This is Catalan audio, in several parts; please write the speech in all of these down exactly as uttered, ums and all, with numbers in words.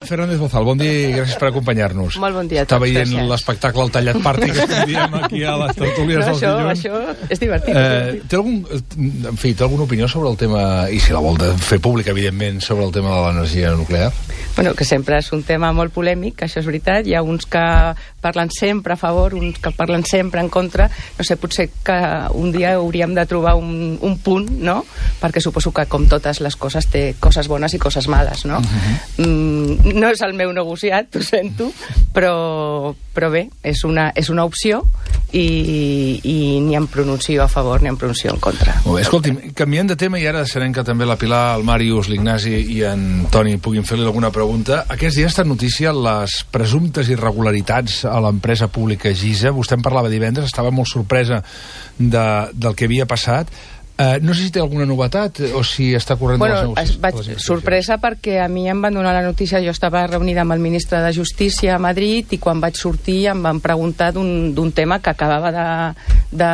Fernández Bozal, bon dia i gràcies per acompanyar-nos. Molt bon dia a tots. Està veient l'espectacle El Tallat Party que estem dient aquí a les tertúlies no, dels això, dilluns. Això és divertit. Eh, té algun, en fi, té alguna opinió sobre el tema, i si la vol de fer pública, evidentment, sobre el tema de l'energia nuclear? Bueno, que sempre és un tema molt polèmic, això és veritat. Hi ha uns que parlen sempre a favor, uns que parlen sempre en contra. No sé, potser que un dia hauríem de trobar un, un punt, no? Perquè suposo que, com totes les coses, té coses bones i coses males, no? Uh-huh. mm, no és el meu negociat, ho sento, però, però bé, és una, és una opció i, i ni em pronuncio a favor ni em pronuncio en contra. Molt bé, escolti'm, canviant de tema i ara deixarem que també la Pilar, el Màrius, l'Ignasi i en Toni puguin fer-li alguna pregunta. Aquests dies està notícia les presumptes irregularitats a l'empresa pública Gisa. Vostè en parlava divendres, estava molt sorpresa de, del que havia passat. Uh, no sé si té alguna novetat o si està corrent bueno, de les vaig sorpresa perquè a mi em van donar la notícia, jo estava reunida amb el ministre de Justícia a Madrid i quan vaig sortir em van preguntar d'un tema que acabava de, de,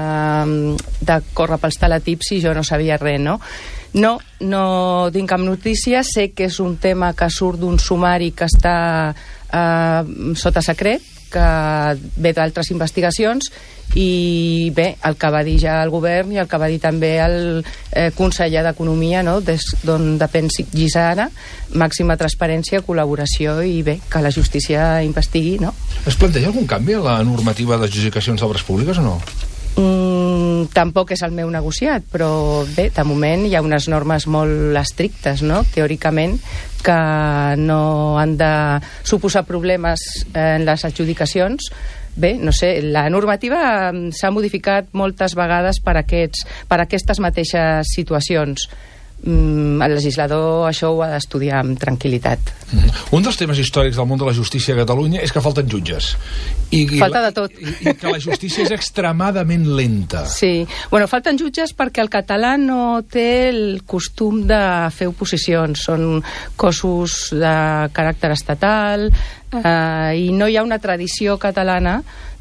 de córrer pels teletips i jo no sabia res, no? No, no tinc cap notícia, sé que és un tema que surt d'un sumari que està uh, sota secret, que ve d'altres investigacions i bé, el que va dir ja el govern i el que va dir també el eh, conseller d'Economia, no? D'on depèn Gisa ara, màxima transparència, col·laboració i bé, que la justícia investigui, no? Es planteja algun canvi a la normativa d'adjudicacions d'obres públiques o no? Mm, tampoc és el meu negociat, però bé, de moment hi ha unes normes molt estrictes, no? Teòricament, que no han de suposar problemes en les adjudicacions. Bé, no sé, la normativa s'ha modificat moltes vegades per, aquests, per aquestes mateixes situacions. Mm, el legislador això ho ha d'estudiar amb tranquil·litat. Mm-hmm. Un dels temes històrics del món de la justícia a Catalunya és que falten jutges. I, i Falta la, de tot. I, I que la justícia és extremadament lenta. Sí. Bueno, falten jutges perquè el català no té el costum de fer oposicions. Són cossos de caràcter estatal eh, i no hi ha una tradició catalana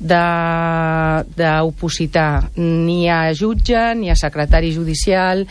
d'opositar ni a jutge, ni a secretari judicial,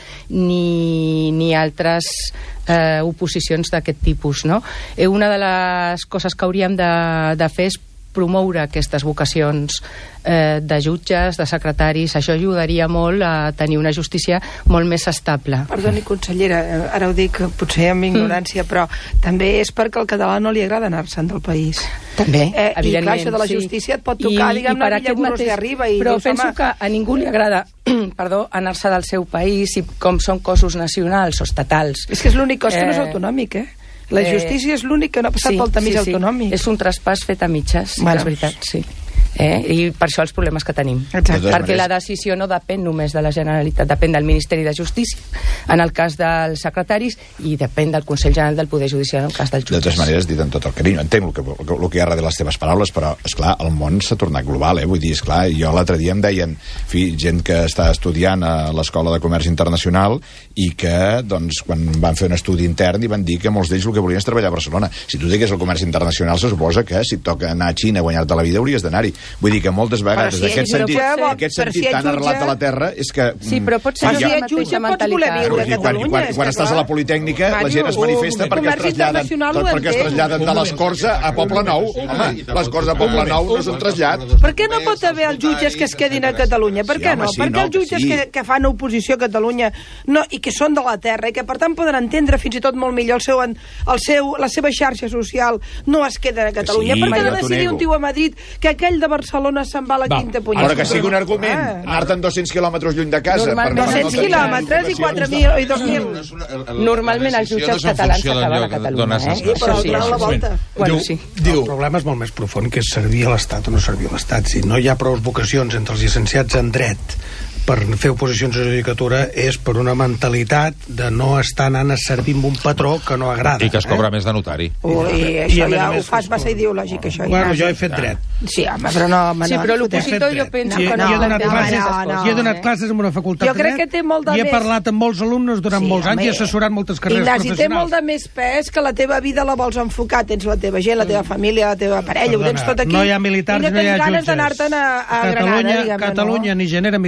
ni, ni altres eh, oposicions d'aquest tipus, no? Eh, una de les coses que hauríem de, de fer és promoure aquestes vocacions eh, de jutges, de secretaris. Això ajudaria molt a tenir una justícia molt més estable. Perdoni, consellera, ara ho dic potser amb ignorància, mm. però també és perquè al català no li agrada anar-se'n del país. També, eh, evidentment. I clar, això de la justícia sí. et pot tocar, I, diguem-ne, a Villaburos mateix... de arriba. I però dius, penso home... que a ningú li agrada perdó, anar-se del seu país i com són cossos nacionals o estatals. És que és l'únic cos que eh... no és autonòmic, eh? La justícia és l'únic que no ha passat sí, pel tamís sí, sí. autonòmic. És un traspàs fet a mitges, bueno. és veritat, sí. Eh? I per això els problemes que tenim. Exacte. Perquè la decisió no depèn només de la Generalitat, depèn del Ministeri de Justícia, en el cas dels secretaris, i depèn del Consell General del Poder Judicial en el cas dels jutges. De totes maneres, dit amb tot el carinyo, entenc el que, el que hi ha darrere les teves paraules, però, esclar, el món s'ha tornat global, eh? Vull dir, esclar, jo l'altre dia em deien, fi, gent que està estudiant a l'Escola de Comerç Internacional i que, doncs, quan van fer un estudi intern i van dir que molts d'ells el que volien és treballar a Barcelona. Si tu digues el comerç internacional, se suposa que si et toca anar a Xina a guanyar-te la vida hauries d'anar-hi. Vull dir que moltes vegades si aquest sentit, jutge, aquest sentit si tan arrelat a la terra és que... Sí, però pot ser si la ets jutge pots voler viure a Catalunya. Quan, quan, quan estàs a la Politècnica, la gent es manifesta perquè es traslladen, perquè es traslladen de les Corts a Poble Nou. Home, les Corts a Poble Nou no és un trasllat. Per què no pot haver els jutges que es quedin a Catalunya? Per què no? Perquè els jutges que, que fan oposició a Catalunya no, i que són de la terra i que per tant poden entendre fins i tot molt millor el seu, el seu, la seva xarxa social no es queden a Catalunya. Per què no decidir un tio a Madrid que aquell de Barcelona se'n va a la quinta punyeta? Però que sigui un argument, anar-te'n dos-cents quilòmetres lluny de casa. dos-cents quilòmetres i quatre mil i dos mil. Normalment els jutges catalans s'acaben a Catalunya, eh? Però sí, la volta. Bueno, sí. El problema és molt més profund, que és servir a l'Estat o no servir a l'Estat. Si no hi ha prou vocacions entre els llicenciats en dret per fer oposicions a la judicatura és per una mentalitat de no estar anant a servir amb un patró que no agrada. I que es cobra eh? més de notari. Ui, I això ja ho fas massa ideològic, això. Bueno, jo he fet dret. Sí, home, però no... Sí, però l'opositor jo penso que no. I he donat classes, i he donat classes en una facultat de dret, i he parlat amb molts alumnes durant molts anys i he assessorat moltes carreres professionals. Ignasi, té molt de més pes que la teva vida la vols enfocar. Tens la teva gent, la teva família, la teva parella, ho tens tot aquí. No hi ha militars, no hi ha jutges. I no tens ganes d'anar-te'n a Granada, diguem-ne. Catalunya ni genera militars ni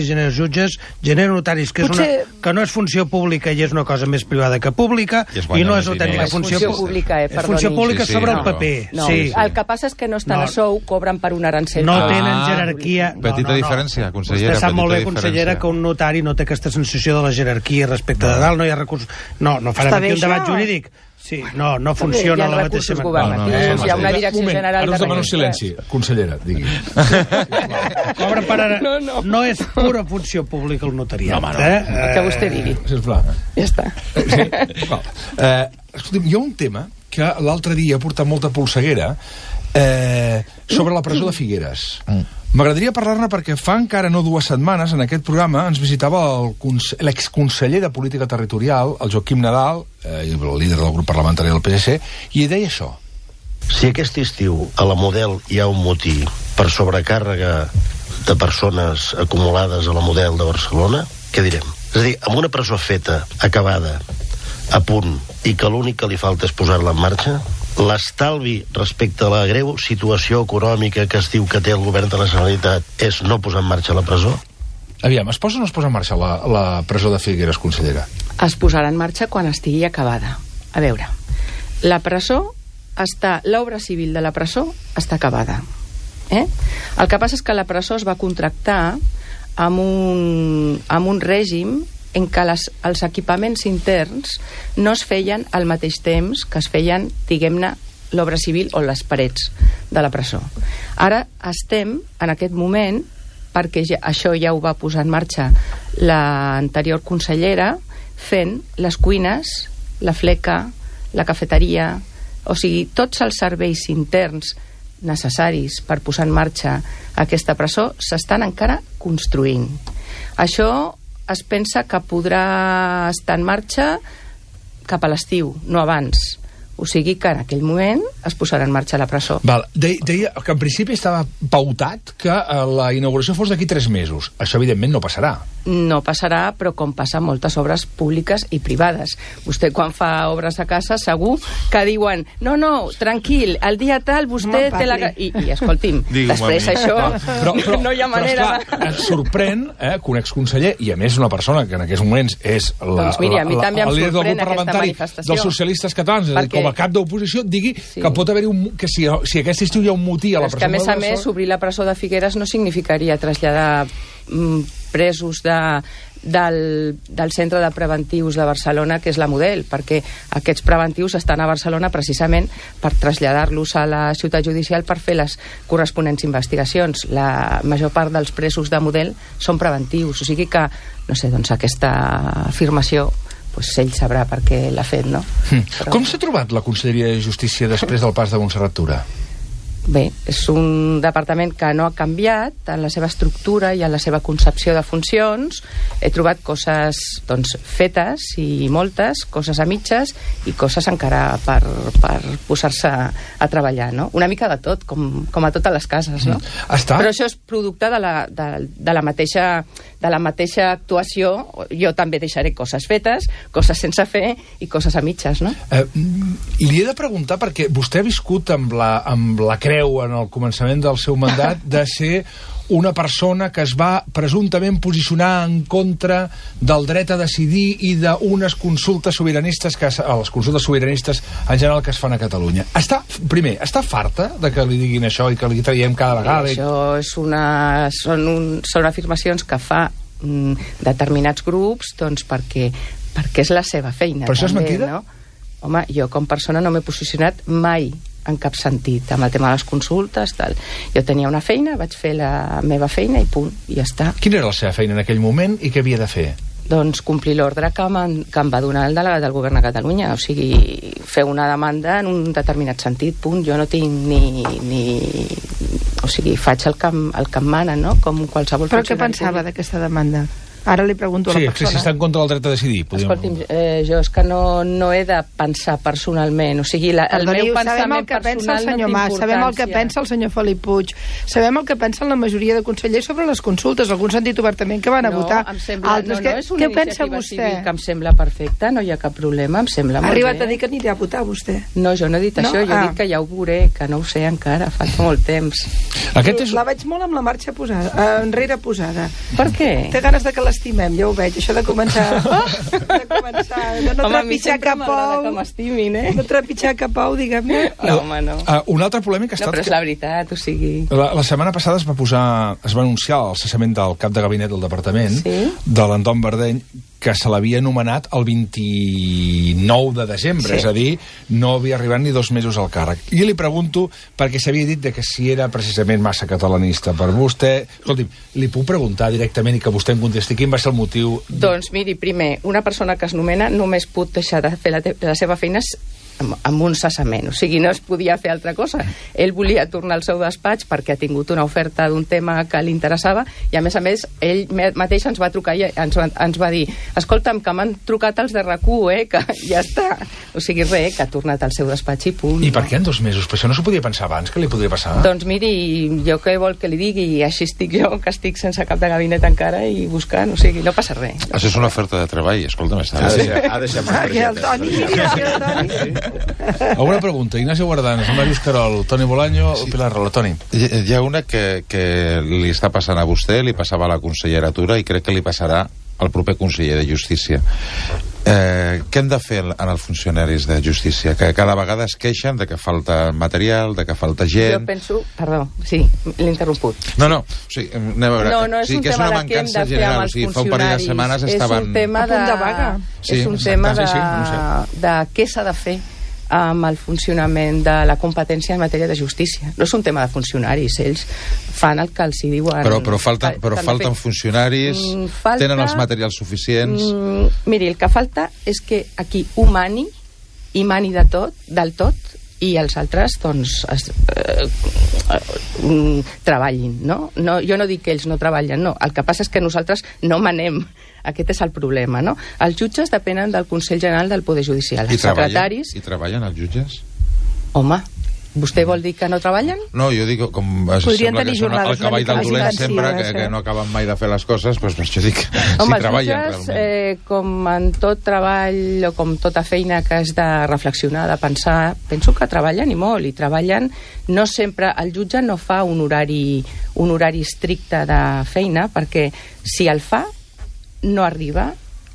genera jutges, genera notaris, que, Potser... és una, que no és funció pública i és una cosa més privada que pública, i, i no és autèntica funció, funció pública. Eh, és funció pública sí, sí, sobre no, el paper. No, sí. El que passa és que no estan no. a sou, cobren per un arancel. No ah, tenen jerarquia. Petita no, no, no. diferència, consellera. Vostè sap molt bé, consellera, que un notari no té aquesta sensació de la jerarquia respecte no. de dalt, no hi ha recursos... No, no farem aquí un debat jurídic. Sí, no, no funciona la mateixa manera. No, no, no, hi ha una direcció moment, general... Ara us demano silenci. Consellera, digui. Cobra per ara... No, no. no és pura funció pública el notariat. No, home, no. Eh? El que vostè digui. Sisplau. Ja està. Sí? Eh, escolta'm, hi ha un tema que l'altre dia ha portat molta polseguera eh, sobre la presó de Figueres. M'agradaria parlar-ne perquè fa encara no dues setmanes en aquest programa ens visitava l'exconseller de Política Territorial, el Joaquim Nadal, eh, el líder del grup parlamentari del P S C, i deia això. Si aquest estiu a la Model hi ha un motí per sobrecàrrega de persones acumulades a la Model de Barcelona, què direm? És a dir, amb una presó feta, acabada, a punt, i que l'únic que li falta és posar-la en marxa, l'estalvi respecte a la greu situació econòmica que es diu que té el govern de la Generalitat és no posar en marxa la presó? Aviam, es posa o no es posa en marxa la, la presó de Figueres, consellera? Es posarà en marxa quan estigui acabada. A veure, la presó està... L'obra civil de la presó està acabada. Eh? El que passa és que la presó es va contractar amb un, amb un règim en què les, els equipaments interns no es feien al mateix temps que es feien, diguem-ne, l'obra civil o les parets de la presó. Ara estem, en aquest moment, perquè ja, això ja ho va posar en marxa l'anterior consellera, fent les cuines, la fleca, la cafeteria, o sigui, tots els serveis interns necessaris per posar en marxa aquesta presó s'estan encara construint. Això es pensa que podrà estar en marxa cap a l'estiu, no abans. O sigui que en aquell moment es posarà en marxa la presó. Val. De, deia que en principi estava pautat que la inauguració fos d'aquí tres mesos. Això evidentment no passarà. No passarà, però com passa moltes obres públiques i privades. Vostè quan fa obres a casa segur que diuen no, no, tranquil, el dia tal vostè té la... I, i escolti'm, Digue després això però, però, no hi ha manera... Però, esclar, et sorprèn eh, que un exconseller, i a més una persona que en aquests moments és la, doncs miri, a mi la, també la, em el líder del grup parlamentari dels socialistes catalans, perquè... com a cap d'oposició, digui sí. que pot haver-hi un... que si, si aquest estiu hi ha un motí a la presó... Que a més a més, obrir la presó de Figueres no significaria traslladar mm, presos de, del, del centre de preventius de Barcelona, que és la Model, perquè aquests preventius estan a Barcelona precisament per traslladar-los a la ciutat judicial per fer les corresponents investigacions. La major part dels presos de Model són preventius, o sigui que, no sé, doncs aquesta afirmació pues ell sabrà per què l'ha fet, no? Mm. Però... Com s'ha trobat la Conselleria de Justícia després del pas de Montserrat Tura? Bé, és un departament que no ha canviat en la seva estructura i en la seva concepció de funcions. He trobat coses doncs, fetes, i moltes, coses a mitges i coses encara per, per posar-se a treballar, no? Una mica de tot, com, com a totes les cases, no? Mm. Està... Però això és producte de la, de, de la mateixa de la mateixa actuació. Jo també deixaré coses fetes, coses sense fer i coses a mitges, no? Eh, li he de preguntar, perquè vostè ha viscut amb la, amb la creu en el començament del seu mandat de ser una persona que es va presumptament posicionar en contra del dret a decidir i d'unes consultes sobiranistes, que, les consultes sobiranistes en general que es fan a Catalunya. Està, primer, està farta de que li diguin això i que li traiem cada vegada? I... Això és una, són, un, són afirmacions que fa mm, determinats grups doncs perquè, perquè és la seva feina. Però això és mentida? No? Home, jo com persona no m'he posicionat mai en cap sentit, amb el tema de les consultes, tal. Jo tenia una feina, vaig fer la meva feina i punt, i ja està. Quina era la seva feina en aquell moment i què havia de fer? Doncs complir l'ordre que, que em va donar el delegat del govern de Catalunya, o sigui, fer una demanda en un determinat sentit, punt. Jo no tinc ni... ni o sigui, faig el que, el que em mana, no? Com qualsevol Però què pensava d'aquesta demanda? Ara li pregunto a la Sí, persona. sí, si està en contra del dret a decidir. Podríem... Escolti'm, eh, jo és que no, no he de pensar personalment. O sigui, la, el Perdoniu, meu sabem pensament el que pensa el personal no senyor té Mas, sabem el que importància. pensa el senyor Felip Puig, sabem el que pensen la majoria de consellers sobre les consultes. Alguns han dit obertament que van a no, votar. Em sembla, Altres, no, què, no, és una què pensa iniciativa vostè? civil que em sembla perfecta, no hi ha cap problema, em sembla Ha molt arribat bé. a dir que anirà a votar, vostè. No, jo no he dit No? això, jo Ah. he dit que ja ho veuré, que no ho sé encara, fa molt temps. Aquest és... La veig molt amb la marxa posada, eh, enrere posada. Per què? Té ganes de que l'estimem, ja ho veig. Això de començar... de començar... De no Home, a mi trepitjar sempre cap m'agrada ou... que m'estimin, eh? No trepitjar cap ou, diguem-ne. No, home, no. Uh, una altra polèmica ha No, estat... però és la veritat, o sigui... La, la setmana passada es va posar, es va anunciar el cessament del cap de gabinet del departament, Sí. de l'Anton Verdeny, que se l'havia anomenat el vint-i-nou de desembre, Sí. és a dir, no havia arribat ni dos mesos al càrrec. I li pregunto, perquè s'havia dit de que si era precisament massa catalanista per vostè... Escolti'm, li puc preguntar directament i que vostè em contesti quin va ser el motiu... Doncs miri, primer, una persona que es nomena només pot deixar de fer la, te la seva feina amb, amb un cessament, o sigui, no es podia fer altra cosa. Ell volia tornar al seu despatx perquè ha tingut una oferta d'un tema que li interessava i, a més a més, ell mateix ens va trucar i ens va, ens va dir escolta'm, que m'han trucat els de RAC u, eh, que ja està. O sigui, res, que ha tornat al seu despatx i punt. I per què en dos mesos? Però això no s'ho podia pensar abans, que li podria passar? Doncs miri, jo què vol que li digui? I així estic jo, que estic sense cap de gabinet encara i buscant, o sigui, no passa res. Això és una oferta de treball, escolta'm, està Ha bé. deixat, ha deixat una Aquí el targeta. Toni, miri, aquí el Toni. Alguna pregunta? Ignacio Guardanes, Màrius Carol, Toni Bolaño o Pilar Rola? Toni. Hi, hi ha una que, que li està passant a vostè, li passava a la conselleria Tura i crec que li passarà al proper conseller de Justícia. Eh, què hem de fer en els funcionaris de Justícia? Que cada vegada es queixen de que falta material, de que falta Jo gent... penso... Perdó, sí, l'he interromput. No, no, o sigui, anem a veure. No, no és sí, un que és tema una de què hem mancança de fer general. amb O els sigui, fa un parell de funcionaris. setmanes És estaven... un tema A punt de, de vaga. Sí, és un exacte, tema sí, de, sí, no de què s'ha de fer amb el funcionament de la competència en matèria de justícia. No és un tema de funcionaris, ells fan el que els hi diuen. Però, però, falten, però que han de falten fer. funcionaris, Mm, falta- tenen els materials suficients... Mm, miri, el que falta és que aquí ho mani, i mani de tot, del tot, i els altres, doncs, es, eh, eh, treballin, no? no? Jo no dic que ells no treballen, no. El que passa és que nosaltres no manem. Aquest és el problema, no? Els jutges depenen del Consell General del Poder Judicial. I Els treballen, secretaris... I treballen els jutges? Home, vostè vol dir que no treballen? No, jo dic, com es Podrien sembla tenir que són el jornades una cavall mica del més dolent intensives, sempre, que, eh? que no acaben mai de fer les coses, doncs per això dic Home, si els treballen jutges, realment. eh, com en tot treball o com tota feina que és de reflexionar, de pensar, penso que treballen i molt, i treballen, no sempre, el jutge no fa un horari, un horari estricte de feina, perquè si el fa, no arriba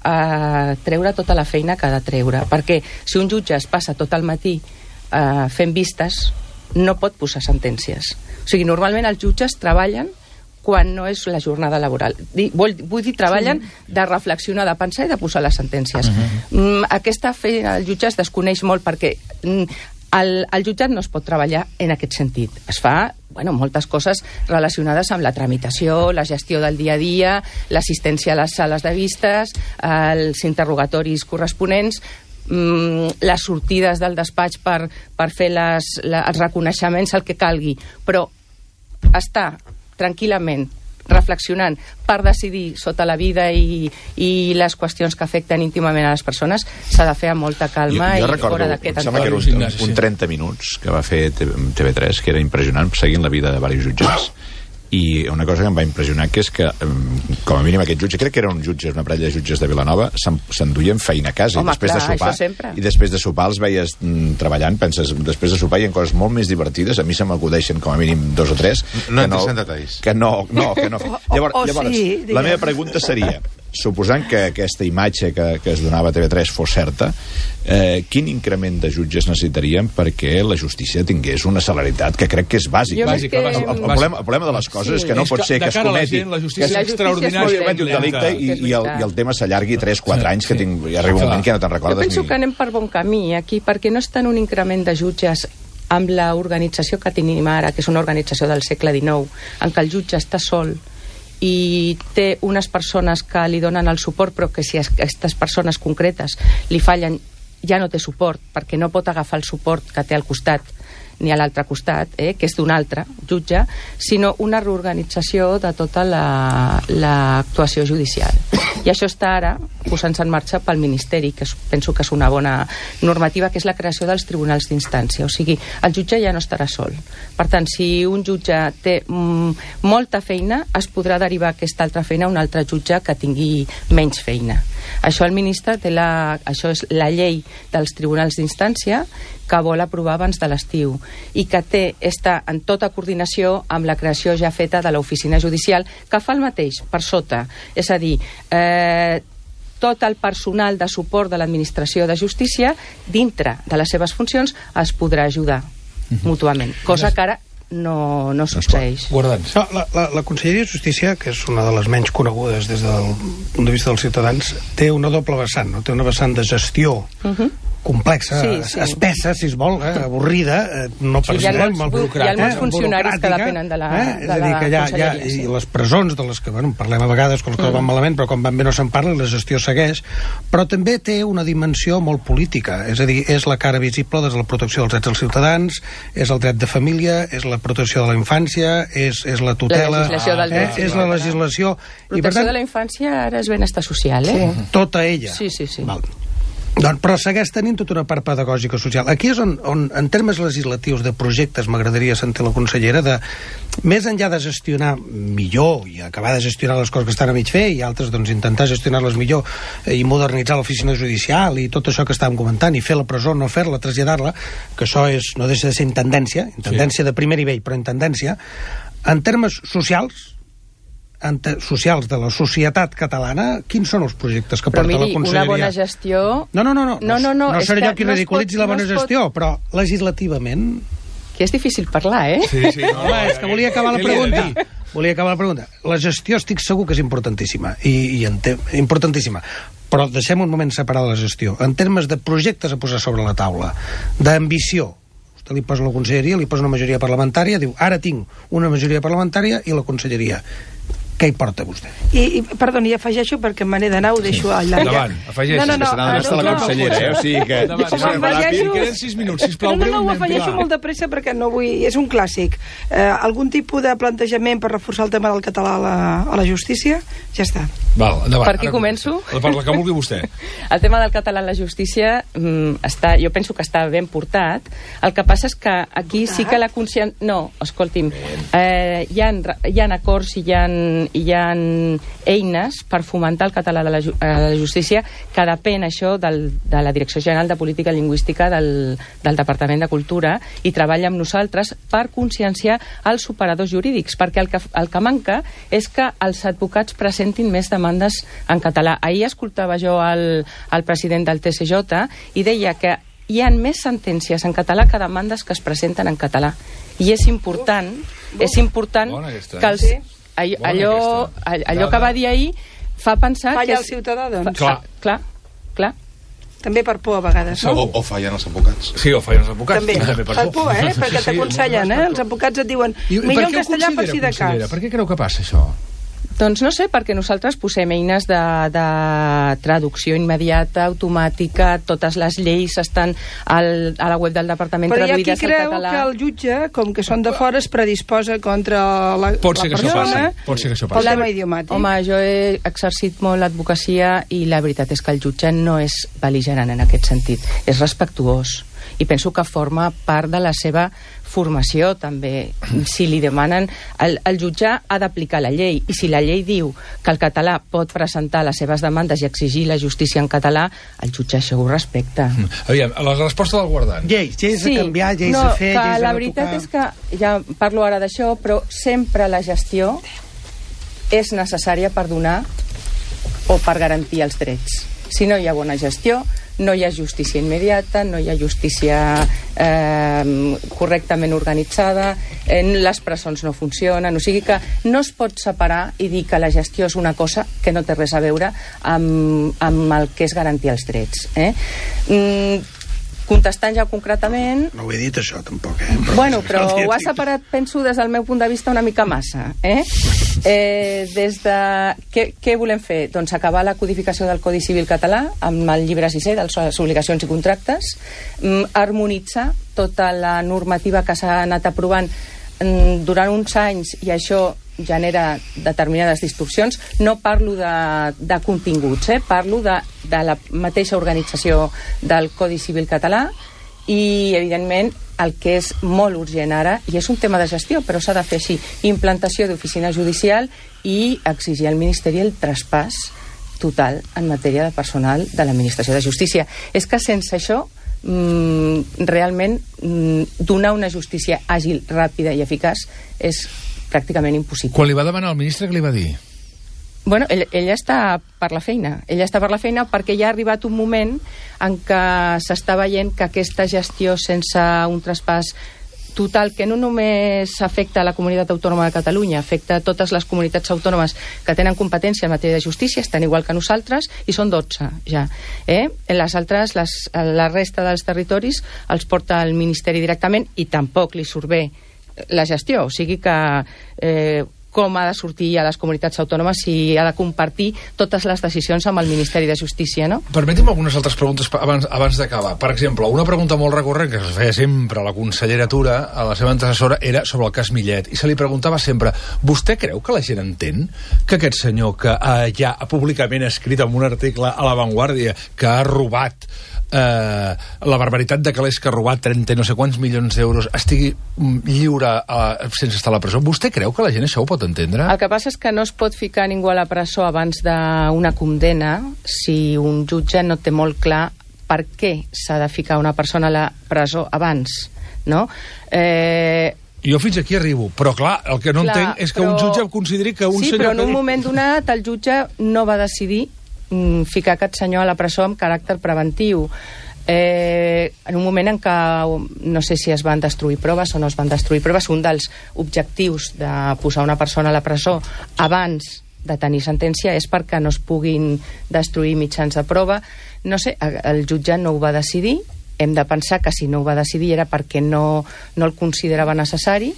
a treure tota la feina que ha de treure, perquè si un jutge es passa tot el matí eh, fent vistes, no pot posar sentències. O sigui, normalment els jutges treballen quan no és la jornada laboral. Di, vull, vull dir, treballen sí. de reflexionar, de pensar i de posar les sentències. Uh -huh. mm, aquesta feina el jutge es desconeix molt perquè mm, el, el jutjat no es pot treballar en aquest sentit. Es fa bueno, moltes coses relacionades amb la tramitació, la gestió del dia a dia, l'assistència a les sales de vistes, els interrogatoris corresponents, mm, les sortides del despatx per, per fer les, la, els reconeixements, el que calgui, però estar tranquil·lament reflexionant per decidir sota la vida i, i les qüestions que afecten íntimament a les persones s'ha de fer amb molta calma jo, jo i recordo, fora d'aquest em sembla que era entorn. un, un, un trenta minuts que va fer T V tres, que era impressionant, seguint la vida de diversos jutges. I una cosa que em va impressionar que és que, com a mínim aquest jutge, crec que eren uns jutges, una parella de jutges de Vilanova, s'enduien feina a casa. Home, i després clar, de sopar, això sempre. i després de sopar els veies mm, treballant, penses, després de sopar hi ha coses molt més divertides, a mi se m'acudeixen com a mínim dos o tres. No que entres en detalls. Que no, no, que no. Llavors, o, o llavors sí, la diguem. meva pregunta seria, suposant que aquesta imatge que, que es donava a T V tres fos certa, eh, quin increment de jutges necessitaríem perquè la justícia tingués una celeritat que crec que és bàsica. Jo Bàsica, crec bàsica. que- El, el, problema, el problema de les coses Sí. és que no És pot que ser que de es cara a la cometi... gent, la justícia que La és justícia extraordinària. és es cometi un delicte i, És i, el, veritat. i el tema s'allargui tres quatre Sí, anys, que sí. tinc, i arriba un moment que no te'n Jo recordes penso ni... que anem per bon camí aquí, perquè no és tant un increment de jutges amb l'organització que tenim ara, que és una organització del segle dinou, en què el jutge està sol i té unes persones que li donen el suport, però que si aquestes persones concretes li fallen, ja no té suport, perquè no pot agafar el suport que té al costat ni a l'altre costat, eh, que és d'un altre jutge, sinó una reorganització de tota l'actuació la, judicial. I això està ara posant-se en marxa pel Ministeri, que penso que és una bona normativa, que és la creació dels tribunals d'instància. O sigui, el jutge ja no estarà sol. Per tant, si un jutge té mm, molta feina, es podrà derivar aquesta altra feina a un altre jutge que tingui menys feina. Això el ministre té la, això és la llei dels tribunals d'instància que vol aprovar abans de l'estiu i que té, està en tota coordinació amb la creació ja feta de l'oficina judicial, que fa el mateix per sota. És a dir, eh, tot el personal de suport de l'administració de justícia, dintre de les seves funcions, es podrà ajudar uh-huh. mútuament, cosa que ara no, no succeeix. Guardans. No, la, la, la Conselleria de Justícia, que és una de les menys conegudes des del punt de vista dels ciutadans, té una doble vessant, no? Té una vessant de gestió uh-huh. complexa, sí, sí. espessa, si es vol, eh, avorrida, eh, no sí, hi ha molts, molt burocràtica, hi ha molts funcionaris que depenen de la, eh? de la que ja, ja, sí. I les presons, de les que bueno, parlem a vegades quan les coses mm. van malament, però quan van bé no se'n parla i la gestió segueix, però també té una dimensió molt política, és a dir, és la cara visible des de la protecció dels drets dels ciutadans, és el dret de família, és la protecció de la infància, és, és la tutela, la legislació del eh? és la legislació... Protecció I, per tant, de la infància ara és benestar social, eh? Sí. Tota ella. Sí, sí, sí. Val. Doncs, però segueix tenint tota una part pedagògica social. Aquí és on, on en termes legislatius de projectes, m'agradaria sentir la consellera, de més enllà de gestionar millor i acabar de gestionar les coses que estan a mig fer i altres, doncs, intentar gestionar-les millor i modernitzar l'oficina judicial i tot això que estàvem comentant, i fer la presó, no fer-la, traslladar-la, que això és, no deixa de ser intendència, intendència sí. de primer nivell, però intendència, en termes socials, socials de la societat catalana, quins són els projectes que però porta miri, la Conselleria? Una bona gestió... No, no, no, no, no, no, no, no seré jo qui no ridiculitzi pot, la bona no gestió, pot... però legislativament... Que és difícil parlar, eh? Sí, sí. No, no, és que volia acabar la pregunta. Volia acabar la pregunta. La gestió estic segur que és importantíssima, i, i en te... importantíssima, però deixem un moment separar la gestió. En termes de projectes a posar sobre la taula, d'ambició, vostè li posa la conselleria, li posa una majoria parlamentària, diu, ara tinc una majoria parlamentària i la conselleria. Què hi porta vostè? I, i perdoni, afegeixo perquè me n'he d'anar, ho deixo sí. allà. Endavant, afegeixi. No, no, no. Se n'ha d'anar la consellera, eh? O sigui que... Endavant, si afegeixo... Queden sis minuts, sisplau. No, no, no, ho afegeixo molt de pressa perquè no vull... És un clàssic. Eh, algun tipus de plantejament per reforçar el tema del català a la, a la justícia? Ja està. Val, endavant. Per aquí començo? Per la que vulgui vostè. El tema del català a la justícia mm, està, jo penso que està ben portat. El que passa és que aquí portat? sí que la conscient... No, escolti'm, eh, hi, ha, hi ha acords i hi ha, hi ha eines per fomentar el català de la, a la justícia, que depèn això del, de la Direcció General de Política Lingüística del, del Departament de Cultura, i treballa amb nosaltres per conscienciar els operadors jurídics, perquè el que, el que manca és que els advocats presentin més demandes en català. Ahir escoltava jo el, el president del T C J i deia que hi ha més sentències en català que demandes que es presenten en català. I és important, és important que els... Allò, allò, allò que va dir ahir fa pensar falla que... el ciutadà, doncs. Clar. Clar, clar. També per por, a vegades, no? O, o fallen els advocats. Sí, o fallen els advocats. També, també per, per por, eh? Perquè sí, t'aconsellen, eh? Els advocats et diuen I, millor en castellà per si de cas. Per què creu que passa això? Doncs no sé, perquè nosaltres posem eines de, de traducció immediata, automàtica, totes les lleis estan al, a la web del Departament però traduïdes al català. Però hi ha qui creu que el jutge, com que són de fora, es predisposa contra la, Pot ser la que persona això Pot ser que això passi. pel tema idiomàtic. Home, jo he exercit molt l'advocacia i la veritat és que el jutge no és bel·ligerant en aquest sentit, és respectuós. I penso que forma part de la seva formació, també. Si li demanen... El, el jutge ha d'aplicar la llei, i si la llei diu que el català pot presentar les seves demandes i exigir la justícia en català, el jutge això ho respecta. Aviam, la resposta del guardant. Lleis, lleis sí, a canviar, lleis no, a fer, lleis a la veritat és que, ja parlo ara d'això, però sempre la gestió és necessària per donar o per garantir els drets. Si no hi ha bona gestió, no hi ha justícia immediata, no hi ha justícia eh, correctament organitzada, eh, les presons no funcionen, o sigui que no es pot separar i dir que la gestió és una cosa que no té res a veure amb, amb el que és garantir els drets. Eh? Mm, Contestant ja concretament... No ho he dit, això, tampoc, eh? Però bueno, però ho ha separat, penso, des del meu punt de vista una mica massa, eh? eh des de... Què, què volem fer? Doncs acabar la codificació del Codi Civil català amb el llibre sisè de les obligacions i contractes, harmonitzar tota la normativa que s'ha anat aprovant durant uns anys, i això genera determinades distorsions. No parlo de, de continguts, eh? Parlo de, de la mateixa organització del Codi Civil català, i evidentment el que és molt urgent ara, i és un tema de gestió, però s'ha de fer així, implantació d'oficina judicial i exigir al Ministeri el traspàs total en matèria de personal de l'Administració de Justícia. És que sense això mm, realment mm, donar una justícia àgil, ràpida i eficaç és pràcticament impossible. Quan li va demanar al ministre, què li va dir? Bueno, ell, ella està per la feina. Ella està per la feina perquè ja ha arribat un moment en què s'està veient que aquesta gestió sense un traspàs total, que no només afecta a la Comunitat Autònoma de Catalunya, afecta a totes les comunitats autònomes que tenen competència en matèria de justícia, estan igual que nosaltres, i són dotze ja. Eh? Les altres, les, la resta dels territoris els porta el Ministeri directament, i tampoc li surt bé la gestió, o sigui que eh, com ha de sortir a les comunitats autònomes si ha de compartir totes les decisions amb el Ministeri de Justícia, no? Permeti'm algunes altres preguntes abans, abans d'acabar. Per exemple, una pregunta molt recurrent que es feia sempre a la consellera Tura, a la seva antecessora, era sobre el cas Millet, i se li preguntava sempre: vostè creu que la gent entén que aquest senyor que eh, ja públicament ha escrit en un article a La Vanguardia que ha robat Eh, la barbaritat de calés que ha robat trenta no sé quants milions d'euros, estigui lliure eh, sense estar a la presó? Vostè creu que la gent això ho pot entendre? El que passa és que no es pot ficar ningú a la presó abans d'una condemna si un jutge no té molt clar per què s'ha de ficar una persona a la presó abans, no? Eh... Jo fins aquí arribo, però clar, el que no clar, entenc és que però... un jutge consideri que un sí, senyor... Sí, però en un moment donat el jutge no va decidir ficar aquest senyor a la presó amb caràcter preventiu. Eh, en un moment en què no sé si es van destruir proves o no es van destruir proves, un dels objectius de posar una persona a la presó abans de tenir sentència és perquè no es puguin destruir mitjans de prova. No sé, el jutge no ho va decidir. Hem de pensar que si no ho va decidir era perquè no, no el considerava necessari.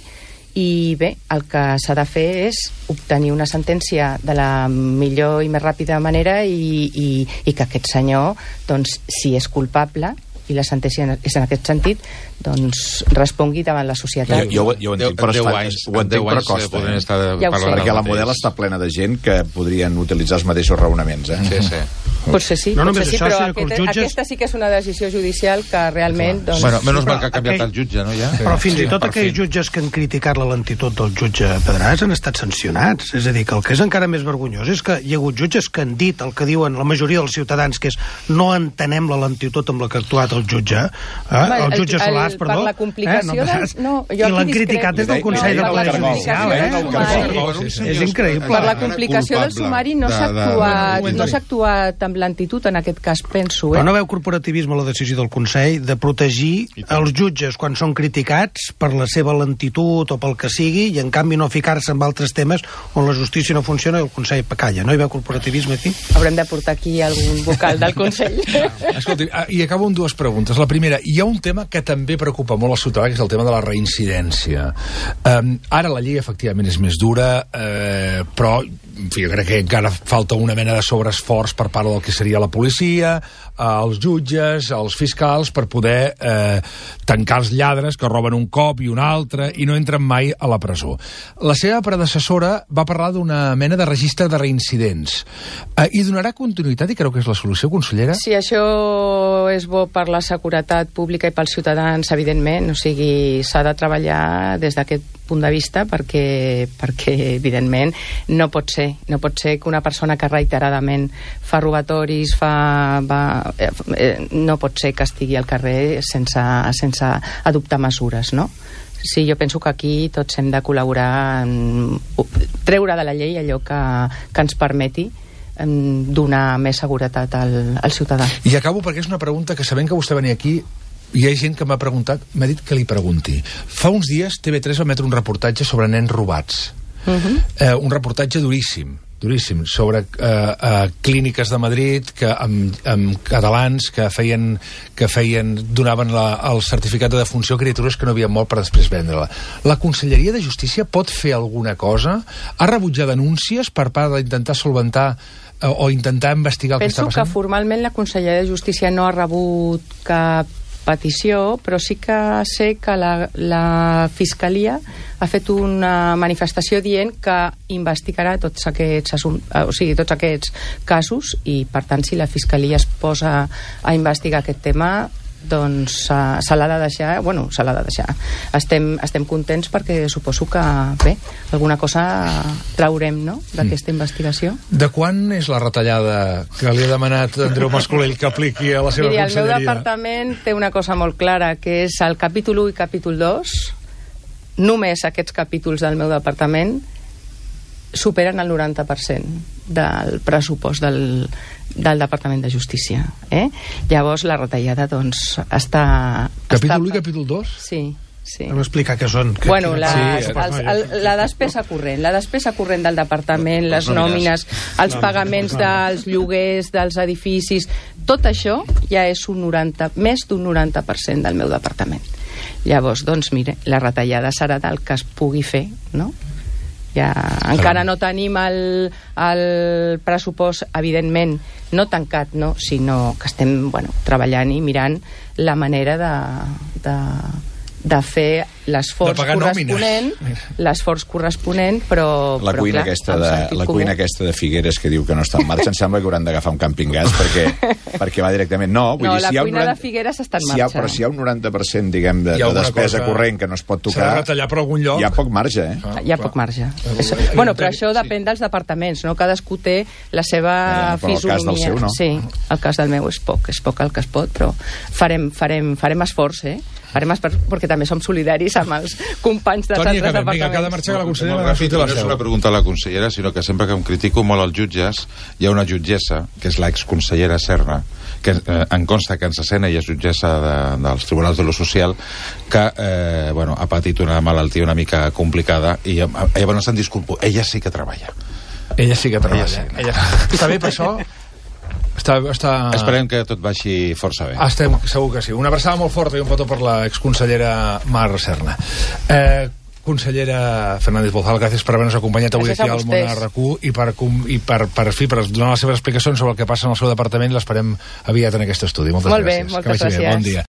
I bé, el que s'ha de fer és obtenir una sentència de la millor i més ràpida manera i, i, i que aquest senyor, doncs, si és culpable, i la sentència és en aquest sentit, doncs respongui davant la societat. Jo, jo, jo ho entenc, però, esclar, anys, ho entenc, però costa. Eh? Estar ja perquè la Model està plena de gent que podrien utilitzar els mateixos raonaments. Eh? Sí, sí. Potser sí, no, potser sí, això, però sí, aquest, jutges... aquesta sí que és una decisió judicial que realment... Doncs... Bueno, menys sí, mal que ha canviat aquell... el jutge, no, ja? Però fins sí, i tot aquells fi. jutges que han criticat la lentitud del jutge Pedràs han estat sancionats. És a dir, que el que és encara més vergonyós és que hi ha hagut jutges que han dit el que diuen la majoria dels ciutadans, que és no entenem la lentitud amb la que ha actuat el jutge, eh? el jutge Solàs, el, perdó. Per la complicació eh? no, de... no, I l'han criticat des del Consell no, de Poder Judicial. Eh? És increïble. Per la complicació del sumari no s'ha actuat, no s'ha actuat amb lentitud en aquest cas, penso. Però no veu corporativisme la decisió del Consell de protegir els jutges quan són criticats per la seva lentitud o pel que sigui, i en canvi no ficar-se en altres temes on la justícia no funciona i el Consell calla. No hi veu corporativisme aquí? Haurem de portar aquí algun vocal del Consell. Escolti, i acabo amb dues preguntes. La primera, hi ha un tema que també preocupa molt al ciutadà, que és el tema de la reincidència. Um, ara la llei efectivament és més dura, eh, però en fi, jo crec que encara falta una mena de sobreesforç per part del que seria la policia, els jutges, els fiscals, per poder eh, tancar els lladres que roben un cop i un altre i no entren mai a la presó. La seva predecessora va parlar d'una mena de registre de reincidents. Eh, I donarà continuïtat, i creu que és la solució, consellera? Sí, això és bo per la seguretat pública i pels ciutadans, evidentment. O sigui, s'ha de treballar des d'aquest punt de vista perquè, perquè evidentment, no pot ser. No pot ser que una persona que reiteradament fa robatoris, fa... Va, eh, no pot ser que estigui al carrer sense, sense adoptar mesures, no? Sí, jo penso que aquí tots hem de col·laborar en treure de la llei allò que, que ens permeti donar més seguretat al, al ciutadà. I acabo perquè és una pregunta que, sabent que vostè venia aquí, hi ha gent que m'ha preguntat, m'ha dit que li pregunti. Fa uns dies T V tres va emetre un reportatge sobre nens robats. Uh-huh. eh, un reportatge duríssim, duríssim, sobre eh, eh, clíniques de Madrid que amb, amb catalans que feien, que feien donaven la, el certificat de defunció a criatures que no havien mort per després vendre-la. La Conselleria de Justícia pot fer alguna cosa? Ha rebutjat denúncies per part d'intentar solventar eh, o intentar investigar el Penso que està passant? Penso que formalment la Conselleria de Justícia no ha rebut cap petició, però sí que sé que la, la Fiscalia ha fet una manifestació dient que investigarà tots aquests, assum... o sigui, tots aquests casos i, per tant, si la Fiscalia es posa a investigar aquest tema, doncs uh, se l'ha de deixar, bueno, se l'ha de deixar. Estem, estem contents perquè suposo que, bé, alguna cosa traurem, no?, d'aquesta mm. investigació. De quan és la retallada que li ha demanat Andreu Mascolell que apliqui a la seva Miri, conselleria? El meu departament té una cosa molt clara, que és el capítol u i capítol dos, només aquests capítols del meu departament superen el noranta per cent del pressupost del, del Departament de Justícia. Eh? Llavors, la retallada, doncs, està... Capítol està... u i capítol dos? Sí, sí. Hem explicat què són. Que bueno, la, sí, els, el, la despesa corrent, la despesa corrent del departament, les nòmines, els pagaments dels lloguers, dels edificis, tot això ja és un noranta, més d'un noranta per cent del meu departament. Llavors, doncs, mire, la retallada serà del que es pugui fer, no? Ja, encara no tenim el, el pressupost, evidentment, no tancat, no, sinó que estem, bueno, treballant i mirant la manera de, de, de fer l'esforç corresponent, l'esforç corresponent, però... La, però, cuina, clar, aquesta de, la cuina aquesta de Figueres que diu que no està en marxa, em sembla que hauran d'agafar un camping gas perquè, perquè va directament... No, vull no dir, la si hi ha cuina noranta... de Figueres està en si hi ha, marxa. però si hi ha un noranta per cent, diguem, de, de despesa cosa... corrent que no es pot tocar... S'ha de retallar per algun lloc. Hi ha poc marge, eh? Ah, hi ha poc marge. És... Bueno, però això depèn dels departaments, no? Cadascú té la seva ja, però fisonomia. el cas del seu, no? Sí, el cas del meu és poc, és poc el que es pot, però farem, farem, farem esforç, eh? Farem esforç, perquè també som solidaris amb els companys dels Toni, altres acabem, departaments. vinga, cada marxa que la consellera No, no, no és una pregunta a la consellera, sinó que sempre que em critico molt els jutges, hi ha una jutgessa, que és l'exconsellera Serna, que eh, em consta que ens assena i és jutgessa de, dels Tribunals de lo Social, que eh, bueno, ha patit una malaltia una mica complicada i eh, llavors em disculpo, ella sí que treballa. Ella sí que treballa. Ella sí. Ella... Està bé per això? Està, està... Esperem que tot vagi força bé. Estem, segur que sí. Una abraçada molt forta i un petó per la exconsellera Mar Serna. Eh, consellera Fernández Bozal, gràcies per haver-nos acompanyat avui aquí al Món a R Q i, per, i per, per, fi, per donar les seves explicacions sobre el que passa en el seu departament. L'esperem aviat en aquest estudi. Moltes Molt bé, gràcies. moltes gràcies. Bon dia.